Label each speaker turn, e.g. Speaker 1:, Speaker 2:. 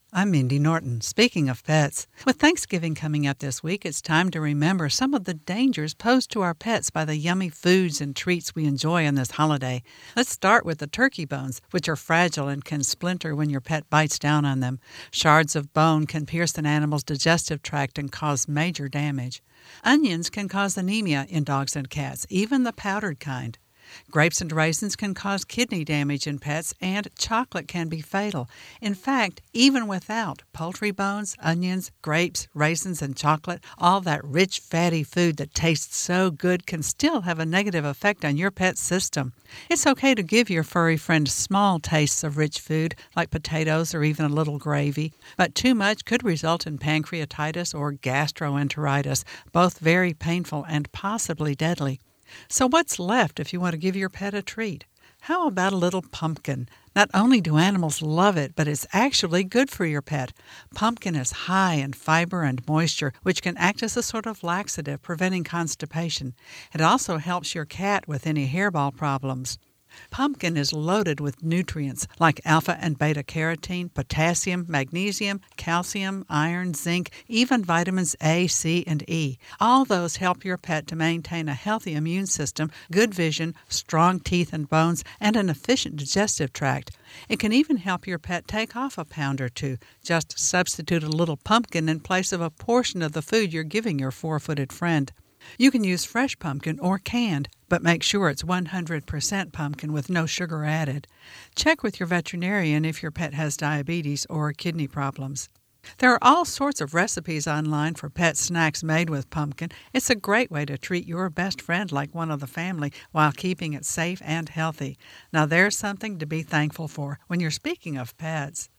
Speaker 1: I'm Mindy Norton. Speaking of pets, with Thanksgiving coming up this week, it's time to remember some of the dangers posed to our pets by the yummy foods and treats we enjoy on this holiday. Let's start with the turkey bones, which are fragile and can splinter when your pet bites down on them. Shards of bone can pierce an animal's digestive tract and cause major damage. Onions can cause anemia in dogs and cats, even the powdered kind. Grapes and raisins can cause kidney damage in pets, and chocolate can be fatal. In fact, even without poultry bones, onions, grapes, raisins, and chocolate, all that rich, fatty food that tastes so good can still have a negative effect on your pet's system. It's okay to give your furry friend small tastes of rich food, like potatoes or even a little gravy, but too much could result in pancreatitis or gastroenteritis, both very painful and possibly deadly. So what's left if you want to give your pet a treat? How about a little pumpkin? Not only do animals love it, but it's actually good for your pet. Pumpkin is high in fiber and moisture, which can act as a sort of laxative, preventing constipation. It also helps your cat with any hairball problems. Pumpkin is loaded with nutrients like alpha and beta carotene, potassium, magnesium, calcium, iron, zinc, even vitamins A, C, and E. All those help your pet to maintain a healthy immune system, good vision, strong teeth and bones, and an efficient digestive tract. It can even help your pet take off a pound or two. Just substitute a little pumpkin in place of a portion of the food you're giving your four-footed friend. You can use fresh pumpkin or canned, but make sure it's 100% pumpkin with no sugar added. Check with your veterinarian if your pet has diabetes or kidney problems. There are all sorts of recipes online for pet snacks made with pumpkin. It's a great way to treat your best friend like one of the family while keeping it safe and healthy. Now there's something to be thankful for when you're speaking of pets.